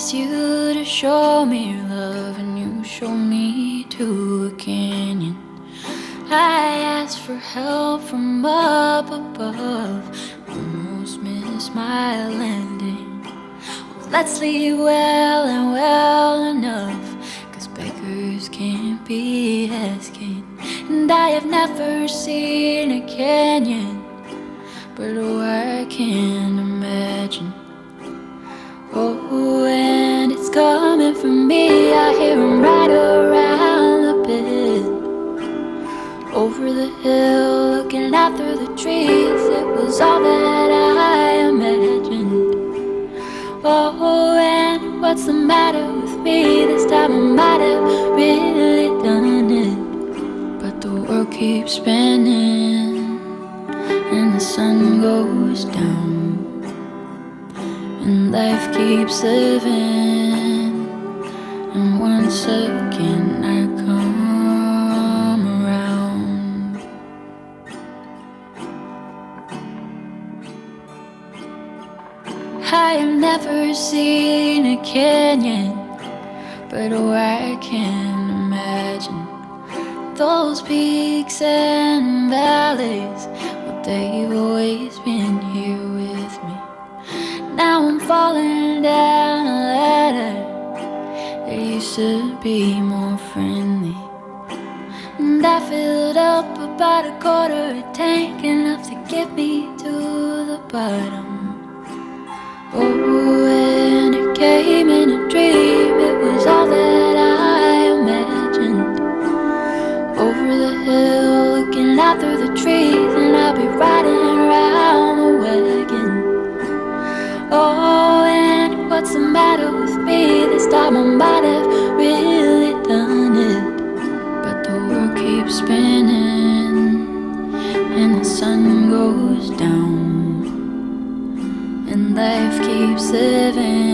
asked you to show me your love, and you showed me to a canyon. I asked for help from up above, almost missed my landing. Well, let's leave well and well enough, 'cause beggars can't be asking. And I have never seen a canyon, but I can't imagine. Oh, and it's coming for me. I hear him right around the bend, over the hill, looking out through the trees. It was all that I imagined. Oh, and what's the matter with me? This time I might have really done it, but the world keeps spinning and the sun goes down, and life keeps living, and once again I come around. I have never seen a canyon, but I can imagine those peaks and valleys. Well, they've always been here with me. Now I'm falling down a ladder that used to be more friendly, and I filled up about a quarter a tank, enough to get me to the bottom. Oh, and it came in a dream. It was all that I imagined. Over the hill, looking out through the trees, and I'll be riding around the wagon. Oh, and what's the matter with me? This time I might have really done it, but the world keeps spinning and the sun goes down, and life keeps living.